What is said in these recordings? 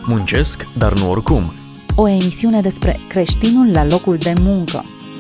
Muncesc, dar nu oricum. O emisiune despre creștinul la locul de muncă.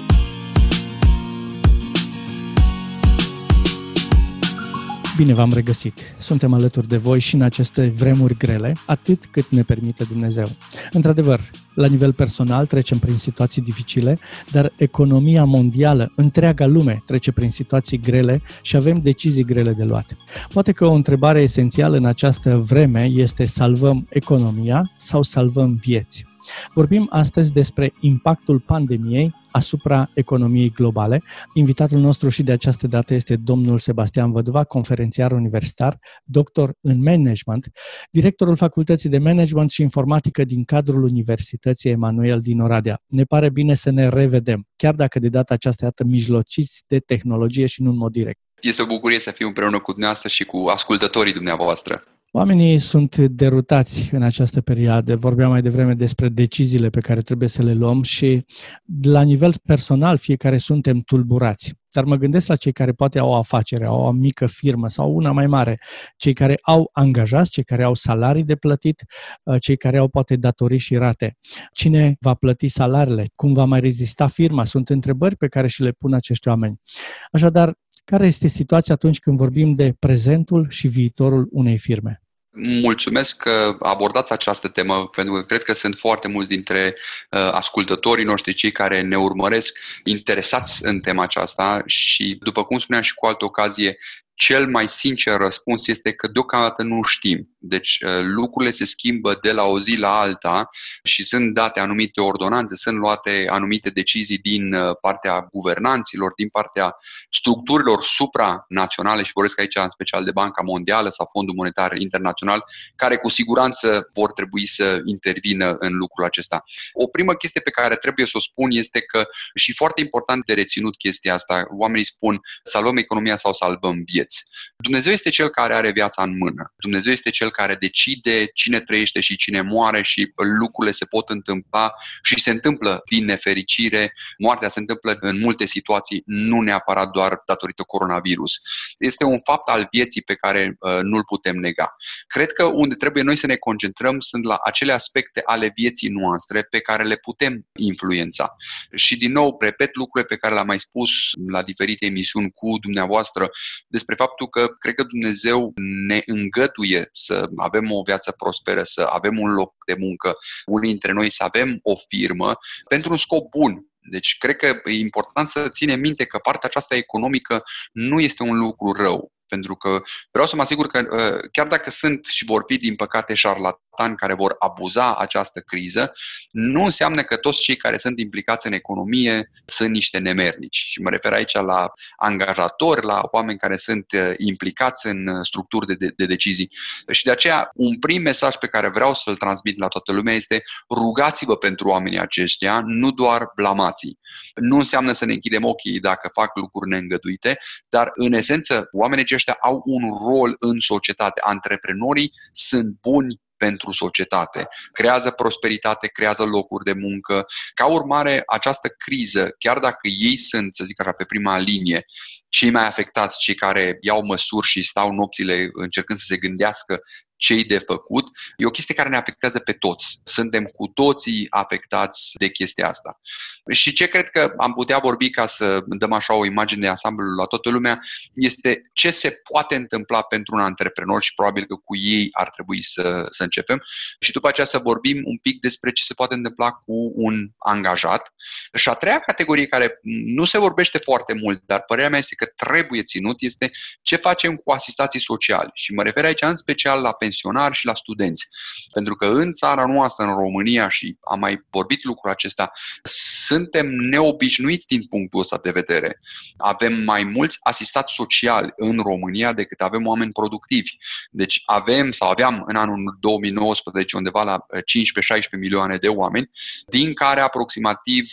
Bine v-am regăsit! Suntem alături de voi și în aceste vremuri grele, atât cât ne permite Dumnezeu. Într-adevăr, la nivel personal trecem prin situații dificile, dar economia mondială, întreaga lume, trece prin situații grele și avem decizii grele de luat. Poate că o întrebare esențială în această vreme este: salvăm economia sau salvăm vieți? Vorbim astăzi despre impactul pandemiei asupra economiei globale. Invitatul nostru și de această dată este domnul Sebastian Văduva, conferențiar universitar, doctor în management, directorul Facultății de Management și Informatică din cadrul Universității Emanuel din Oradea. Ne pare bine să ne revedem, chiar dacă de data aceasta, iată, mijlociți de tehnologie și nu în mod direct. Este o bucurie să fiu împreună cu dumneavoastră și cu ascultătorii dumneavoastră. Oamenii sunt derutați în această perioadă. Vorbeam mai devreme despre deciziile pe care trebuie să le luăm și la nivel personal fiecare suntem tulburați. Dar mă gândesc la cei care poate au o afacere, au o mică firmă sau una mai mare, cei care au angajați, cei care au salarii de plătit, cei care au poate datorii și rate. Cine va plăti salariile? Cum va mai rezista firma? Sunt întrebări pe care și le pun acești oameni. Așadar, care este situația atunci când vorbim de prezentul și viitorul unei firme? Mulțumesc că abordați această temă, pentru că cred că sunt foarte mulți dintre ascultătorii noștri, cei care ne urmăresc, interesați în tema aceasta și, după cum spuneam și cu altă ocazie, cel mai sincer răspuns este că deocamdată nu știm. Deci lucrurile se schimbă de la o zi la alta și sunt date anumite ordonanțe, sunt luate anumite decizii din partea guvernanților, din partea structurilor supranaționale și vorbesc aici în special de Banca Mondială sau Fondul Monetar Internațional, care cu siguranță vor trebui să intervină în lucrul acesta. O primă chestie pe care trebuie să o spun este că, și foarte important de reținut chestia asta, oamenii spun salvăm economia sau salvăm vieți. Dumnezeu este Cel care are viața în mână. Dumnezeu este Cel care decide cine trăiește și cine moare și lucrurile se pot întâmpla și se întâmplă din nefericire. Moartea se întâmplă în multe situații, nu neapărat doar datorită coronavirus. Este un fapt al vieții pe care nu-l putem nega. Cred că unde trebuie noi să ne concentrăm sunt la acele aspecte ale vieții noastre pe care le putem influența. Și din nou, repet lucrurile pe care le-am mai spus la diferite emisiuni cu dumneavoastră despre faptul că cred că Dumnezeu ne îngăduie să avem o viață prosperă, să avem un loc de muncă, unii dintre noi să avem o firmă pentru un scop bun. Deci cred că e important să ținem minte că partea aceasta economică nu este un lucru rău. Pentru că vreau să mă asigur că chiar dacă sunt și vor fi, din păcate, șarlatani care vor abuza această criză, nu înseamnă că toți cei care sunt implicați în economie sunt niște nemernici. Și mă refer aici la angajatori, la oameni care sunt implicați în structuri de decizii. Și de aceea, un prim mesaj pe care vreau să-l transmit la toată lumea este: rugați-vă pentru oamenii aceștia, nu doar blamați-i. Nu înseamnă să ne închidem ochii dacă fac lucruri neîngăduite, dar în esență, oamenii aceștia au un rol în societate. Antreprenorii sunt buni pentru societate. Creează prosperitate, creează locuri de muncă. Ca urmare, această criză, chiar dacă ei sunt, să zic așa, pe prima linie, cei mai afectați, cei care iau măsuri și stau nopțile încercând să se gândească ce-i de făcut, e o chestie care ne afectează pe toți. Suntem cu toții afectați de chestia asta. Și ce cred că am putea vorbi, ca să dăm așa o imagine de ansamblu la toată lumea, este ce se poate întâmpla pentru un antreprenor și probabil că cu ei ar trebui să începem. Și după aceea să vorbim un pic despre ce se poate întâmpla cu un angajat. Și a treia categorie, care nu se vorbește foarte mult, dar părerea mea este că trebuie ținut, este ce facem cu asistații sociali. Și mă refer aici în special la pensionari și la studenți. Pentru că în țara noastră, în România, și am mai vorbit lucrul acesta, suntem neobișnuiți din punctul ăsta de vedere. Avem mai mulți asistați sociali în România decât avem oameni productivi. Deci aveam în anul 2019 undeva la 15-16 milioane de oameni, din care aproximativ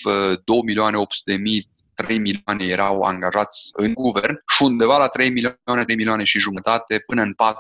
2.800.000 3 milioane erau angajați în guvern și undeva la 3 milioane și jumătate până în 4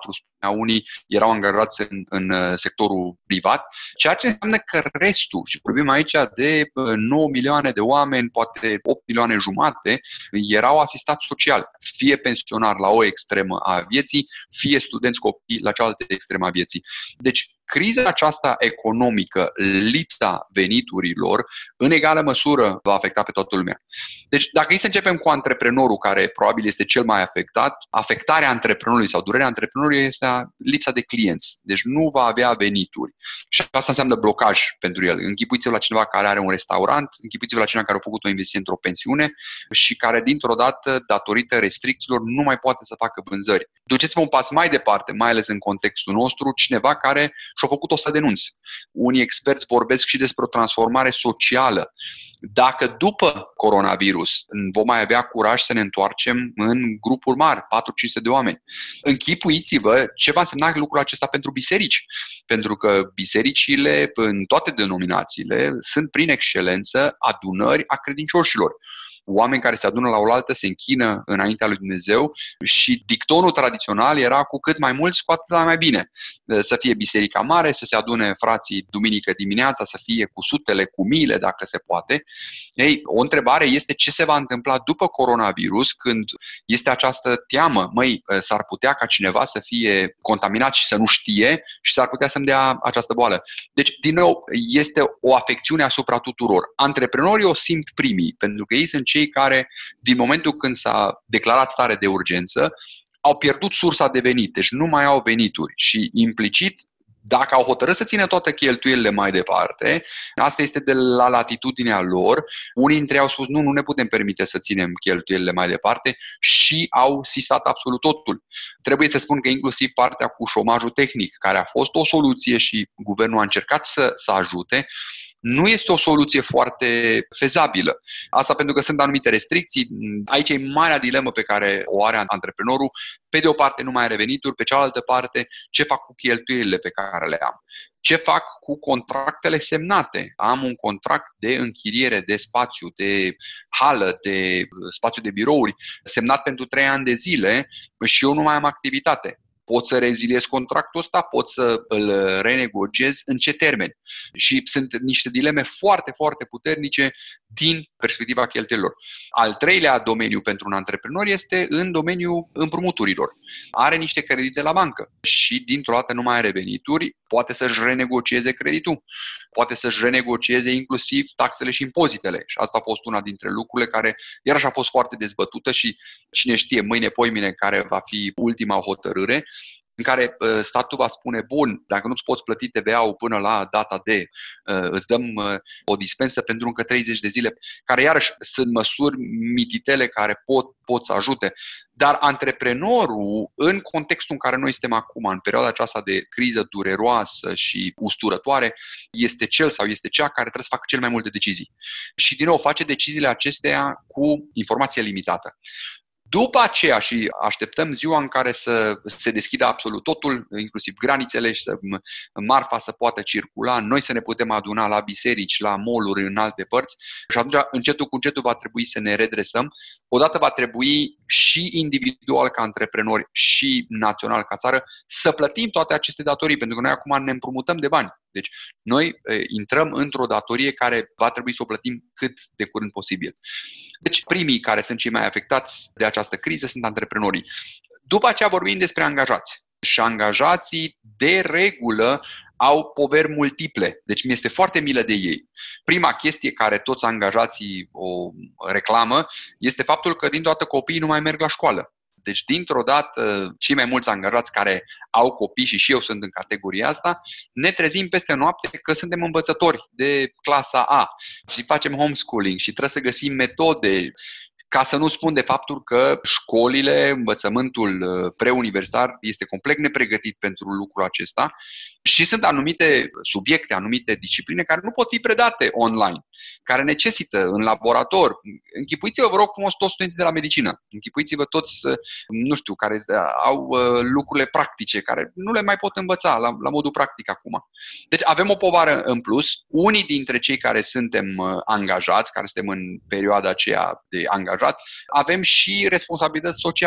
unii erau angajați în sectorul privat, ceea ce înseamnă că restul, și vorbim aici de 9 milioane de oameni, poate 8 milioane jumate, erau asistați social, fie pensionari la o extremă a vieții, fie studenți copii la cealaltă extremă a vieții. Deci, criza aceasta economică, lipsa veniturilor, în egală măsură va afecta pe toată lumea. Deci, dacă să începem cu antreprenorul, care probabil este cel mai afectat, afectarea antreprenorului sau durerea antreprenorului este lipsa de clienți. Deci nu va avea venituri. Și asta înseamnă blocaj pentru el. Închipuiți-vă la cineva care are un restaurant, închipuiți-vă la cineva care a făcut o investiție într-o pensiune și care, dintr-o dată, datorită restricțiilor, nu mai poate să facă vânzări. Duceți-vă un pas mai departe, mai ales în contextul nostru, cineva care și-a făcut 100 de denunți. Unii experți vorbesc și despre o transformare socială. Dacă după coronavirus vom mai avea curaj să ne întoarcem în grupuri mari, 4-500 de oameni, închipuiți-vă ce va însemna lucrul acesta pentru biserici. Pentru că bisericile, în toate denominațiile, sunt prin excelență adunări a credincioșilor. Oameni care se adună la oaltă, se închină înaintea lui Dumnezeu și dictonul tradițional era cu cât mai mulți, cu atât mai bine. Să fie biserica mare, să se adune frații duminică dimineața, să fie cu sutele, cu miile, dacă se poate. Ei, o întrebare este ce se va întâmpla după coronavirus, când este această teamă. S-ar putea ca cineva să fie contaminat și să nu știe și s-ar putea să-mi dea această boală. Deci, din nou, este o afecțiune asupra tuturor. Antreprenorii o simt primii, pentru că ei sunt cei care, din momentul când s-a declarat stare de urgență, au pierdut sursa de venit, deci nu mai au venituri și implicit, dacă au hotărât să țină toate cheltuielile mai departe, asta este de la latitudinea lor. Unii dintre ei au spus nu ne putem permite să ținem cheltuielile mai departe și au sistat absolut totul. Trebuie să spun că inclusiv partea cu șomajul tehnic, care a fost o soluție și guvernul a încercat să ajute, nu este o soluție foarte fezabilă. Asta pentru că sunt anumite restricții. Aici e marea dilemă pe care o are antreprenorul. Pe de o parte nu mai are venituri, pe cealaltă parte ce fac cu cheltuielile pe care le am. Ce fac cu contractele semnate? Am un contract de închiriere de spațiu, de hală, de spațiu de birouri, semnat pentru 3 ani de zile și eu nu mai am activitate. Pot să reziliez contractul ăsta, pot să îl renegociez, în ce termeni. Și sunt niște dileme foarte, foarte puternice din perspectiva cheltuielilor. Al treilea domeniu pentru un antreprenor este în domeniul împrumuturilor. Are niște credite la bancă și dintr-o dată nu mai are venituri, poate să-și renegocieze creditul, poate să-și renegocieze inclusiv taxele și impozitele. Și asta a fost una dintre lucrurile care iarăși a fost foarte dezbătută și cine știe mâine, poimine, care va fi ultima hotărâre, în care statul va spune, bun, dacă nu-ți poți plăti TVA-ul până la data de, îți dăm o dispensă pentru încă 30 de zile, care iarăși sunt măsuri mititele care pot să ajute. Dar antreprenorul, în contextul în care noi suntem acum, în perioada aceasta de criză dureroasă și usturătoare, este cel sau este cea care trebuie să facă cel mai multe decizii. Și din nou face deciziile acestea cu informație limitată. După aceea și așteptăm ziua în care să se deschidă absolut totul, inclusiv granițele și să marfa să poată circula, noi să ne putem aduna la biserici, la mall-uri, în alte părți și atunci încetul cu încetul va trebui să ne redresăm. Odată va trebui și individual ca antreprenori și național ca țară să plătim toate aceste datorii, pentru că noi acum ne împrumutăm de bani. Deci noi intrăm într-o datorie care va trebui să o plătim cât de curând posibil. Deci primii care sunt cei mai afectați de această criză sunt antreprenorii. După aceea vorbim despre angajați. Și angajații de regulă au poveri multiple. Deci mi este foarte milă de ei. Prima chestie care toți angajații o reclamă este faptul că dintr-o dată copiii nu mai merg la școală. Deci, dintr-o dată, cei mai mulți angajați care au copii, și eu sunt în categoria asta, ne trezim peste noapte că suntem învățători de clasa A și facem homeschooling și trebuie să găsim metode. Ca să nu spun de faptul că școlile, învățământul preuniversitar este complet nepregătit pentru lucrul acesta și sunt anumite subiecte, anumite discipline care nu pot fi predate online, care necesită în laborator. Închipuiți-vă, vă rog frumos, toți studenții de la medicină. Închipuiți-vă toți, nu știu, care au lucrurile practice, care nu le mai pot învăța la modul practic acum. Deci avem o povară în plus. Unii dintre cei care suntem angajați, care suntem în perioada aceea de angajat, avem și responsabilități sociale.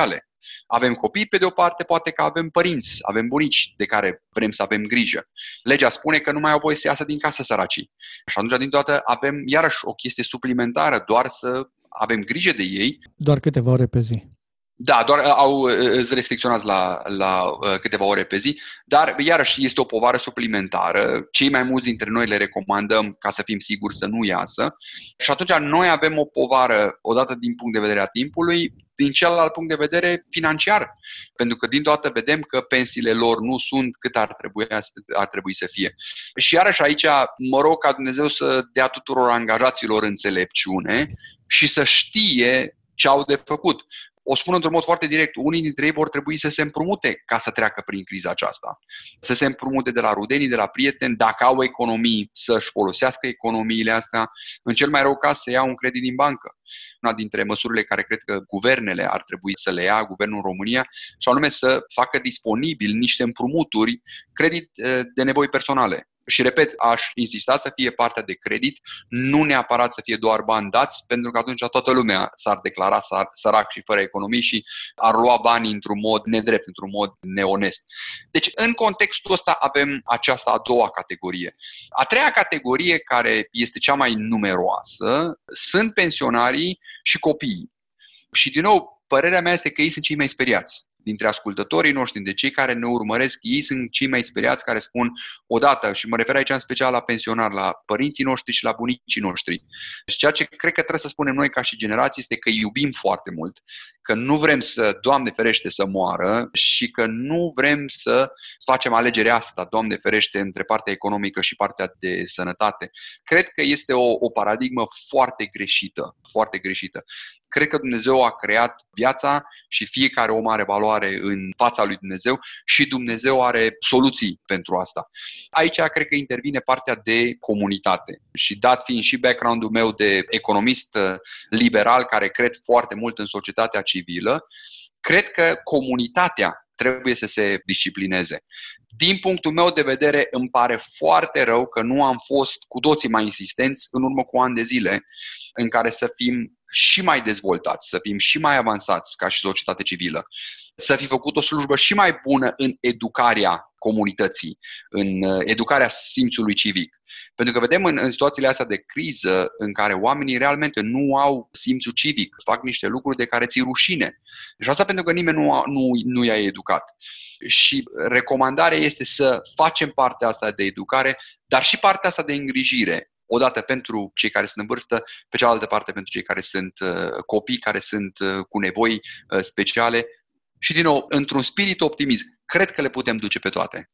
avem copii, pe de o parte poate că avem părinți, avem bunici de care vrem să avem grijă. Legea spune că nu mai au voie să iasă din casă săracii. Și atunci, din toată, avem iarăși o chestie suplimentară, doar să avem grijă de ei. Doar câteva ore pe zi. Da, doar îți restricționați la câteva ore pe zi, dar iarăși este o povară suplimentară. Cei mai mulți dintre noi le recomandăm ca să fim siguri să nu iasă. Și atunci noi avem o povară, odată din punct de vedere a timpului, din celălalt punct de vedere financiar. Pentru că din toată vedem că pensiile lor nu sunt cât ar trebui să fie. Și iarăși aici mă rog ca Dumnezeu să dea tuturor angajaților înțelepciune și să știe ce au de făcut. O spun într-un mod foarte direct, unii dintre ei vor trebui să se împrumute ca să treacă prin criza aceasta. Să se împrumute de la rudenii, de la prieteni, dacă au economii, să-și folosească economiile astea, în cel mai rău caz să ia un credit din bancă. Una dintre măsurile care cred că guvernele ar trebui să le ia, guvernul România, și anume să facă disponibil niște împrumuturi, credit de nevoi personale. Și repet, aș insista să fie partea de credit, nu neapărat să fie doar bani dați, pentru că atunci toată lumea s-ar declara sărac și fără economii și ar lua banii într-un mod nedrept, într-un mod neonest. Deci, în contextul ăsta avem această a doua categorie. A treia categorie, care este cea mai numeroasă, sunt pensionarii și copiii. Și, din nou, părerea mea este că ei sunt cei mai speriați. Dintre ascultătorii noștri, dintre cei care ne urmăresc, ei sunt cei mai speriați care spun odată, și mă refer aici în special la pensionari, la părinții noștri și la bunicii noștri. Și ceea ce cred că trebuie să spunem noi ca și generație este că iubim foarte mult, că nu vrem să, Doamne ferește, să moară și că nu vrem să facem alegerea asta, Doamne ferește, între partea economică și partea de sănătate. Cred că este o paradigmă foarte greșită, foarte greșită. Cred că Dumnezeu a creat viața și fiecare om are valoare în fața lui Dumnezeu și Dumnezeu are soluții pentru asta. Aici cred că intervine partea de comunitate. Și dat fiind și background-ul meu de economist liberal, care cred foarte mult în societatea civilă, cred că comunitatea trebuie să se disciplineze. Din punctul meu de vedere, îmi pare foarte rău că nu am fost cu toții mai insistenți în urmă cu ani de zile în care să fim și mai dezvoltați, să fim și mai avansați ca și societate civilă, să fi făcut o slujbă și mai bună în educarea comunității, în educarea simțului civic. Pentru că vedem în situațiile astea de criză în care oamenii realmente nu au simțul civic, fac niște lucruri de care ți-i rușine. Și asta pentru că nimeni nu i-a educat. Și recomandarea este să facem partea asta de educare, dar și partea asta de îngrijire. Odată pentru cei care sunt în vârstă, pe cealaltă parte pentru cei care sunt copii, care sunt cu nevoi speciale. Și din nou, într-un spirit optimist, cred că le putem duce pe toate.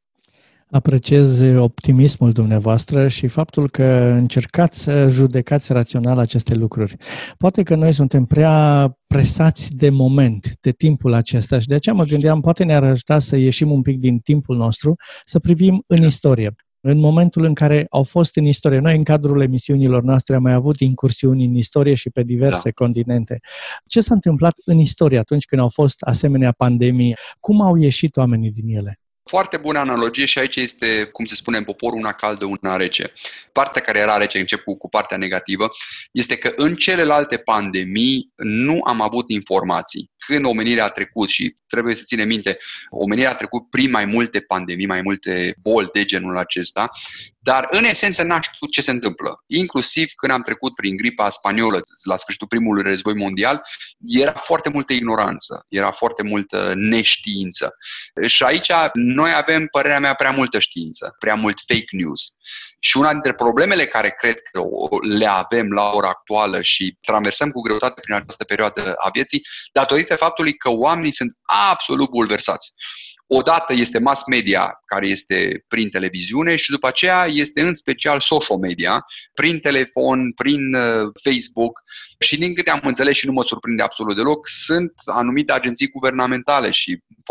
Apreciez optimismul dumneavoastră și faptul că încercați să judecați rațional aceste lucruri. Poate că noi suntem prea presați de moment, de timpul acesta și de aceea mă gândeam, poate ne-ar ajuta să ieșim un pic din timpul nostru, să privim în istorie. În momentul în care au fost în istorie, noi în cadrul emisiunilor noastre am mai avut incursiuni în istorie și pe diverse continente. Ce s-a întâmplat în istorie atunci când au fost asemenea pandemii? Cum au ieșit oamenii din ele? Foarte bună analogie și aici este, cum se spune în popor, una caldă, una rece. Partea care era rece, încep cu partea negativă, este că în celelalte pandemii nu am avut informații. Când omenirea a trecut, și trebuie să ținem minte, omenirea a trecut prin mai multe pandemii, mai multe boli de genul acesta, dar în esență n-a știut ce se întâmplă. Inclusiv când am trecut prin gripa spaniolă la sfârșitul primului război mondial, era foarte multă ignoranță, era foarte multă neștiință. Și aici noi avem, părerea mea, prea multă știință, prea mult fake news. Și una dintre problemele care cred că le avem la ora actuală și traversăm cu greutate prin această perioadă a vieții, datorită faptului că oamenii sunt absolut bulversați. Odată este mass media, care este prin televiziune, și după aceea este în special social media, prin telefon, prin Facebook. Și din câte am înțeles și nu mă surprinde absolut deloc, sunt anumite agenții guvernamentale și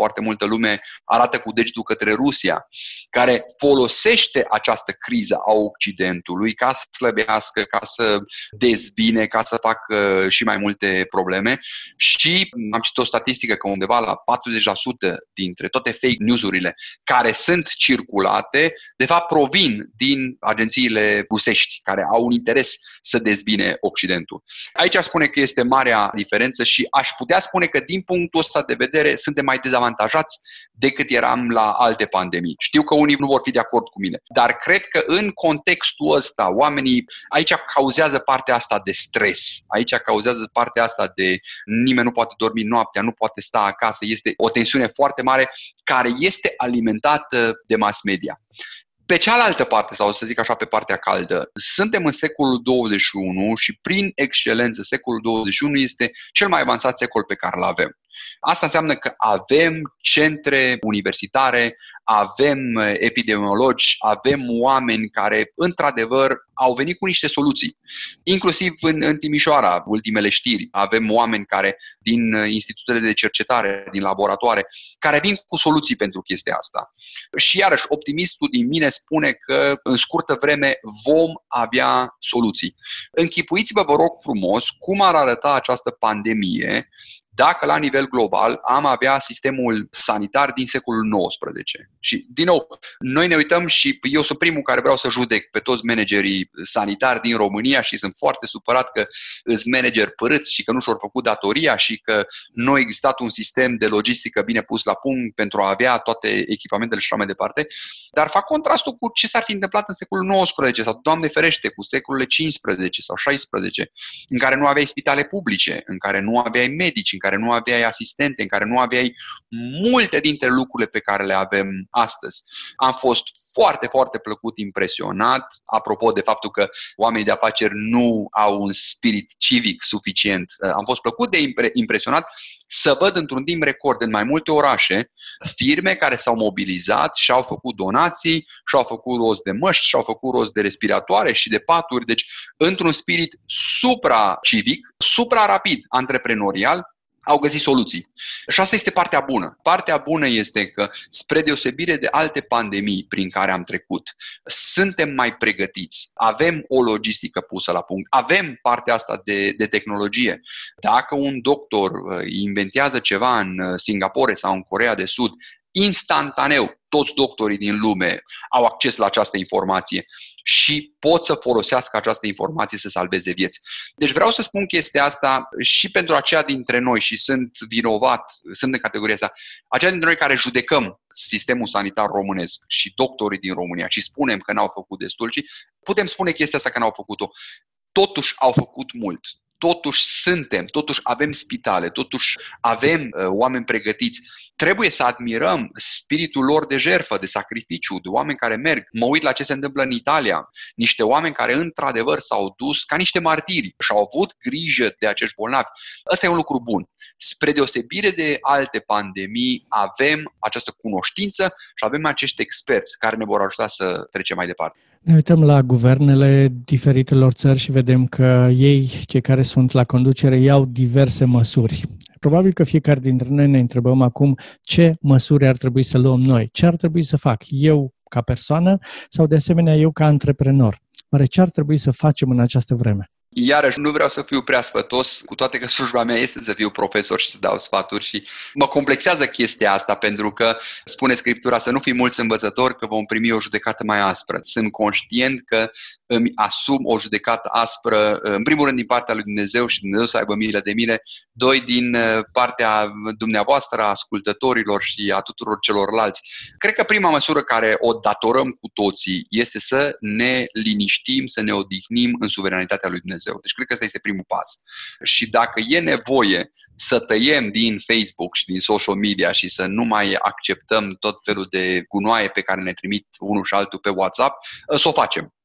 foarte multă lume arată cu degetul către Rusia, care folosește această criză a Occidentului ca să slăbească, ca să dezbine, ca să facă și mai multe probleme. Și am citit o statistică că undeva la 40% dintre toate fake news-urile care sunt circulate, de fapt provin din agențiile rusești, care au un interes să dezbine Occidentul. Aici aș spune că este marea diferență și aș putea spune că din punctul ăsta de vedere suntem mai dezavantajați decât eram la alte pandemii. Știu că unii nu vor fi de acord cu mine, dar cred că în contextul ăsta oamenii aici cauzează partea asta de stres, aici cauzează partea asta de nimeni nu poate dormi noaptea, nu poate sta acasă, este o tensiune foarte mare care este alimentată de mass media. Pe cealaltă parte, sau să zic așa, pe partea caldă, suntem în secolul 21 și prin excelență secolul 21 este cel mai avansat secol pe care îl avem. Asta înseamnă că avem centre universitare, avem epidemiologi, avem oameni care, într-adevăr, au venit cu niște soluții. Inclusiv în Timișoara, ultimele știri, avem oameni care, din institutele de cercetare, din laboratoare, care vin cu soluții pentru chestia asta. Și iarăși, optimistul din mine spune că, în scurtă vreme, vom avea soluții. Închipuiți-vă, vă rog frumos, cum ar arăta această pandemie dacă la nivel global am avea sistemul sanitar din secolul XIX. Și, din nou, noi ne uităm și eu sunt primul care vreau să judec pe toți managerii sanitari din România și sunt foarte supărat că îs manageri părâți și că nu și-au făcut datoria și că nu a existat un sistem de logistică bine pus la punct pentru a avea toate echipamentele și așa mai departe. Dar fac contrastul cu ce s-ar fi întâmplat în secolul XIX sau, Doamne ferește, cu secolele 15 sau 16, în care nu aveai spitale publice, în care nu aveai medici, în care nu aveai asistente, în care nu aveai multe dintre lucrurile pe care le avem astăzi. Am fost foarte, foarte plăcut impresionat, apropo de faptul că oamenii de afaceri nu au un spirit civic suficient. Am fost plăcut de impresionat să văd într-un timp record în mai multe orașe firme care s-au mobilizat și au făcut donații, și-au făcut rost de măști, și-au făcut rost de respiratoare și de paturi. Deci, într-un spirit supra-civic, supra-rapid, antreprenorial, au găsit soluții. Și asta este partea bună. Partea bună este că, spre deosebire de alte pandemii prin care am trecut, suntem mai pregătiți. Avem o logistică pusă la punct. Avem partea asta de tehnologie. Dacă un doctor inventează ceva în Singapore sau în Coreea de Sud, instantaneu toți doctorii din lume au acces la această informație și pot să folosească această informație să salveze vieți. Deci vreau să spun chestia asta și pentru aceia dintre noi, și sunt vinovat, sunt în categoria asta, aceia dintre noi care judecăm sistemul sanitar românesc și doctorii din România și spunem că n-au făcut destul, și putem spune chestia asta că n-au făcut-o. Totuși au făcut mult. Totuși suntem, totuși avem spitale, totuși avem oameni pregătiți. Trebuie să admirăm spiritul lor de jertfă, de sacrificiu, de oameni care merg. Mă uit la ce se întâmplă în Italia. Niște oameni care într-adevăr s-au dus ca niște martiri și au avut grijă de acești bolnavi. Ăsta e un lucru bun. Spre deosebire de alte pandemii, avem această cunoștință și avem acești experți care ne vor ajuta să trecem mai departe. Ne uităm la guvernele diferitelor țări și vedem că ei, cei care sunt la conducere, iau diverse măsuri. Probabil că fiecare dintre noi ne întrebăm acum ce măsuri ar trebui să luăm noi, ce ar trebui să fac eu ca persoană sau de asemenea eu ca antreprenor. Oare ce ar trebui să facem în această vreme? Iarăși, nu vreau să fiu prea sfătos, cu toate că slujba mea este să fiu profesor și să dau sfaturi și mă complexează chestia asta pentru că spune Scriptura să nu fim mulți învățători că vom primi o judecată mai aspră. Sunt conștient că îmi asum o judecată aspră, în primul rând din partea lui Dumnezeu și Dumnezeu să aibă milă de mine, doi din partea dumneavoastră, a ascultătorilor și a tuturor celorlalți. Cred că prima măsură care o datorăm cu toții este să ne liniștim, să ne odihnim în suveranitatea lui Dumnezeu. Deci cred că ăsta este primul pas. Și dacă e nevoie să tăiem din Facebook și din social media și să nu mai acceptăm tot felul de gunoaie pe care ne trimit unul și altul pe WhatsApp, să o facem.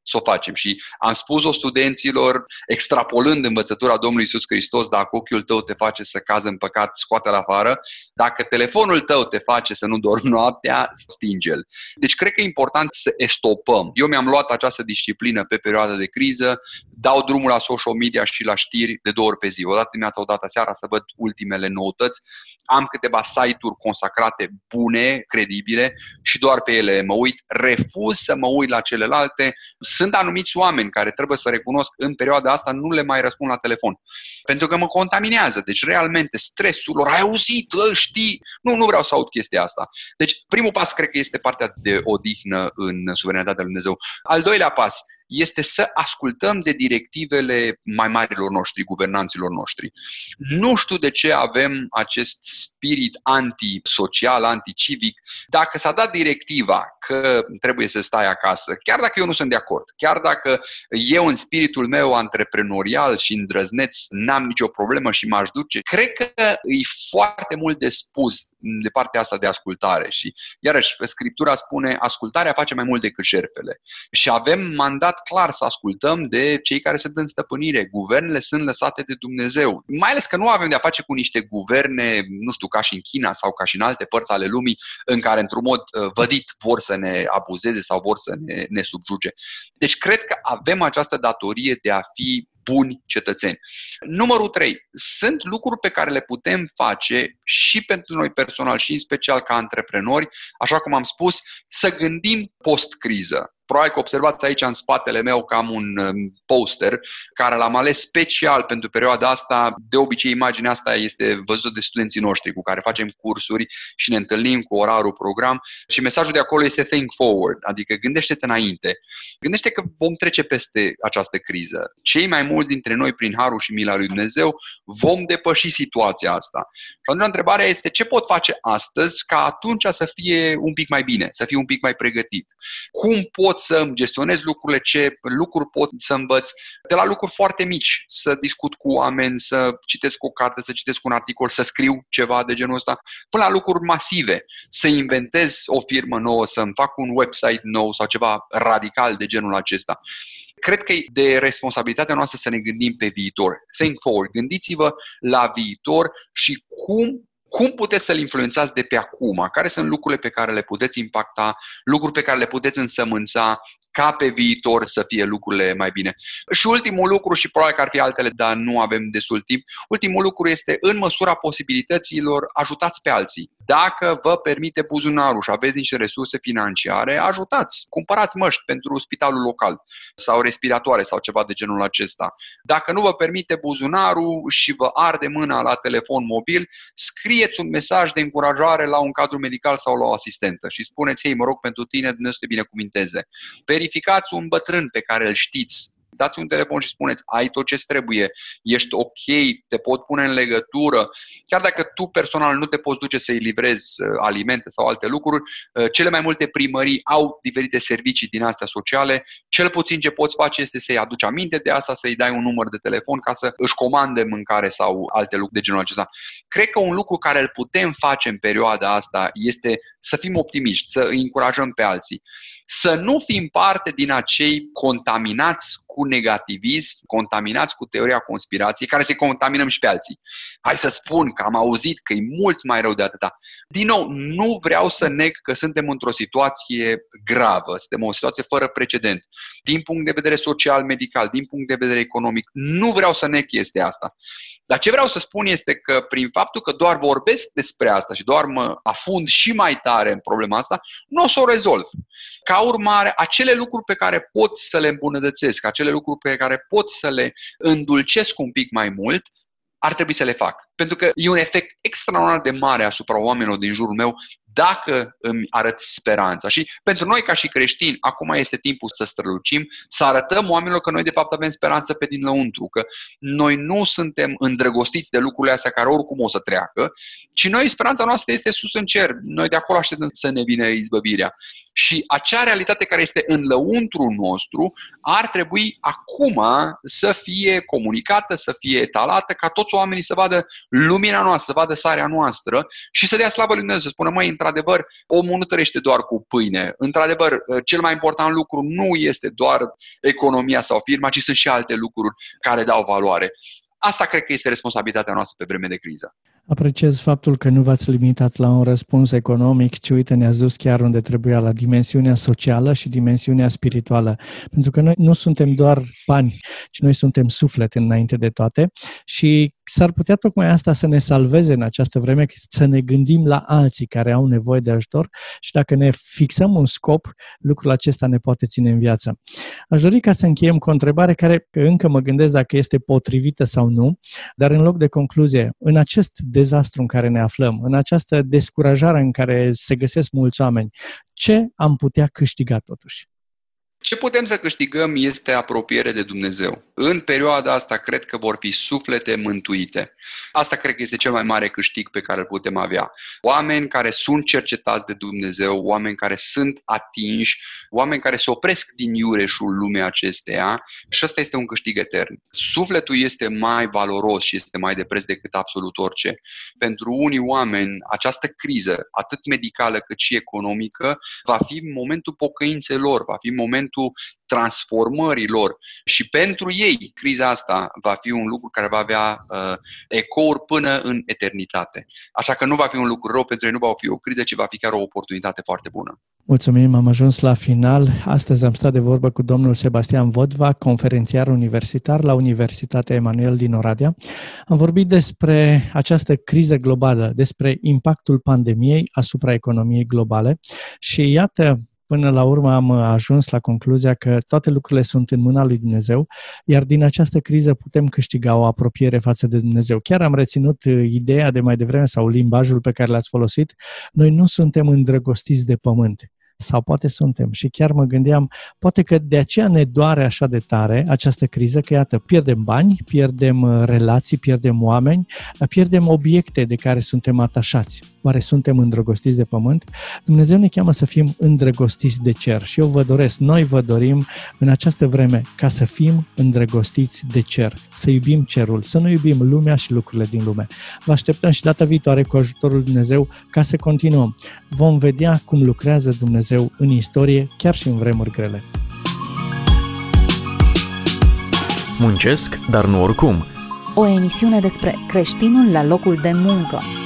să o facem. Și am spus-o studenților, extrapolând învățătura Domnului Iisus Hristos, dacă ochiul tău te face să cazi în păcat, scoate-l afară. Dacă telefonul tău te face să nu dormi noaptea, stinge-l. Deci cred că e important să estopăm. Eu mi-am luat această disciplină pe perioada de criză, dau drumul la social media și la știri de 2 ori pe zi. O dată dimineața, o dată seara, să văd ultimele noutăți. Am câteva site-uri consacrate, bune, credibile și doar pe ele mă uit. Refuz să mă uit la celelalte. Sunt anumiți oameni care trebuie să recunosc în perioada asta nu le mai răspund la telefon. Pentru că mă contaminează. Deci realmente stresul lor, ai auzit, știi? Nu vreau să aud chestia asta. Deci primul pas cred că este partea de odihnă în suveranitatea lui Dumnezeu. Al doilea pas este să ascultăm de directivele mai marilor noștri, guvernanților noștri. Nu știu de ce avem acest spirit antisocial, anticivic. Dacă s-a dat directiva că trebuie să stai acasă, chiar dacă eu nu sunt de acord, chiar dacă eu în spiritul meu antreprenorial și îndrăzneț n-am nicio problemă și m-aș duce, cred că e foarte mult de spus de partea asta de ascultare. Și iarăși, Scriptura spune, ascultarea face mai mult decât șerfele. Și avem mandat clar să ascultăm de cei care sunt în stăpânire. Guvernele sunt lăsate de Dumnezeu. Mai ales că nu avem de-a face cu niște guverne, nu știu, ca și în China sau ca și în alte părți ale lumii, în care într-un mod vădit vor să ne abuzeze sau vor să ne subjuge. Deci cred că avem această datorie de a fi buni cetățeni. Numărul 3. Sunt lucruri pe care le putem face și pentru noi personal și în special ca antreprenori, așa cum am spus, să gândim post-criză. Probabil că observați aici în spatele meu că am un poster care l-am ales special pentru perioada asta. De obicei, imaginea asta este văzută de studenții noștri cu care facem cursuri și ne întâlnim cu orarul program și mesajul de acolo este think forward, adică gândește-te înainte. Gândește că vom trece peste această criză. Cei mai mulți dintre noi, prin harul și mila lui Dumnezeu, vom depăși situația asta. Și atunci întrebarea este ce pot face astăzi ca atunci să fie un pic mai bine, să fie un pic mai pregătit. Cum pot să gestionez lucrurile, ce lucruri pot să învăț, de la lucruri foarte mici, să discut cu oameni, să citesc o carte, să citesc un articol, să scriu ceva de genul ăsta, până la lucruri masive, să inventez o firmă nouă, să-mi fac un website nou sau ceva radical de genul acesta. Cred că e de responsabilitatea noastră să ne gândim pe viitor. Think forward. Gândiți-vă la viitor și cum puteți să-l influențați de pe acum? Care sunt lucrurile pe care le puteți impacta, lucruri pe care le puteți însămânța ca pe viitor să fie lucrurile mai bine? Și ultimul lucru, și probabil că ar fi altele, dar nu avem destul timp, ultimul lucru este, în măsura posibilităților, ajutați pe alții. Dacă vă permite buzunarul și aveți niște resurse financiare, ajutați. Cumpărați măști pentru spitalul local sau respiratoare sau ceva de genul acesta. Dacă nu vă permite buzunarul și vă arde mâna la telefon mobil, scrieți un mesaj de încurajare la un cadru medical sau la o asistentă și spuneți, hei, mă rog pentru tine, Dumnezeu să te binecuvinteze. Verificați un bătrân pe care îl știți. Dați un telefon și spuneți, ai tot ce trebuie, ești ok, te pot pune în legătură. Chiar dacă tu personal nu te poți duce să-i livrezi alimente sau alte lucruri, cele mai multe primării au diferite servicii din astea sociale. Cel puțin ce poți face este să-i aduci aminte de asta, să-i dai un număr de telefon ca să își comande mâncare sau alte lucruri de genul acesta. Cred că un lucru care îl putem face în perioada asta este să fim optimiști, să îi încurajăm pe alții. Să nu fim parte din acei contaminați cu negativism, contaminați cu teoria conspirației, care se contaminăm și pe alții. Hai să spun că am auzit că e mult mai rău de atâta. Din nou, nu vreau să neg că suntem într-o situație gravă, suntem o situație fără precedent. Din punct de vedere social, medical, din punct de vedere economic, nu vreau să neg chestia asta. Dar ce vreau să spun este că prin faptul că doar vorbesc despre asta și doar mă afund și mai tare în problema asta, nu o să o rezolv. Ca urmare, acele lucruri pe care pot să le îmbunătățesc, acele lucruri pe care pot să le îndulcesc un pic mai mult, ar trebui să le fac. Pentru că e un efect extraordinar de mare asupra oamenilor din jurul meu dacă îmi arăt speranța. Și pentru noi ca și creștini, acum este timpul să strălucim, să arătăm oamenilor că noi de fapt avem speranță pe dinăuntru, că noi nu suntem îndrăgostiți de lucrurile astea care oricum o să treacă, ci noi speranța noastră este sus în cer. Noi de acolo așteptăm să ne vină izbăvirea. Și acea realitate care este în lăuntru nostru ar trebui acum să fie comunicată, să fie etalată, ca toți oamenii să vadă lumina noastră, să vadă sarea noastră și să dea slavă lui Dumnezeu, să spună, măi, într-adevăr, omul nu trăiește doar cu pâine. Într-adevăr, cel mai important lucru nu este doar economia sau firma, ci sunt și alte lucruri care dau valoare. Asta cred că este responsabilitatea noastră pe vreme de criză. Apreciez faptul că nu v-ați limitat la un răspuns economic, ci uite, ne-ați dus chiar unde trebuia, la dimensiunea socială și dimensiunea spirituală. Pentru că noi nu suntem doar bani, ci noi suntem suflet înainte de toate și s-ar putea tocmai asta să ne salveze în această vreme, să ne gândim la alții care au nevoie de ajutor și dacă ne fixăm un scop, lucrul acesta ne poate ține în viață. Aș dori ca să încheiem cu o întrebare care încă mă gândesc dacă este potrivită sau nu, dar în loc de concluzie, în acest dezastru în care ne aflăm, în această descurajare în care se găsesc mulți oameni, ce am putea câștiga totuși? Ce putem să câștigăm este apropiere de Dumnezeu. În perioada asta cred că vor fi suflete mântuite. Asta cred că este cel mai mare câștig pe care îl putem avea. Oameni care sunt cercetați de Dumnezeu, oameni care sunt atinși, oameni care se opresc din iureșul lumii acesteia și ăsta este un câștig etern. Sufletul este mai valoros și este mai de preț decât absolut orice. Pentru unii oameni, această criză, atât medicală cât și economică, va fi momentul pocăinței lor, va fi momentul transformării lor și pentru ei criza asta va fi un lucru care va avea ecouri până în eternitate. Așa că nu va fi un lucru rău pentru ei, nu va fi o criză, ci va fi chiar o oportunitate foarte bună. Mulțumim, am ajuns la final. Astăzi am stat de vorbă cu domnul Sebastian Vodva, conferențiar universitar la Universitatea Emanuel din Oradea. Am vorbit despre această criză globală, despre impactul pandemiei asupra economiei globale și iată, până la urmă am ajuns la concluzia că toate lucrurile sunt în mâna lui Dumnezeu, iar din această criză putem câștiga o apropiere față de Dumnezeu. Chiar am reținut ideea de mai devreme sau limbajul pe care l-ați folosit. Noi nu suntem îndrăgostiți de pământ. Sau poate suntem. Și chiar mă gândeam, poate că de aceea ne doare așa de tare această criză, că iată, pierdem bani, pierdem relații, pierdem oameni, pierdem obiecte de care suntem atașați. Oare suntem îndrăgostiți de pământ? Dumnezeu ne cheamă să fim îndrăgostiți de cer și eu vă doresc, noi vă dorim în această vreme ca să fim îndrăgostiți de cer, să iubim cerul, să nu iubim lumea și lucrurile din lume. Vă așteptăm și data viitoare cu ajutorul Dumnezeu ca să continuăm. Vom vedea cum lucrează Dumnezeu în istorie, chiar și în vremuri grele. Muncesc, dar nu oricum. O emisiune despre creștinul la locul de muncă.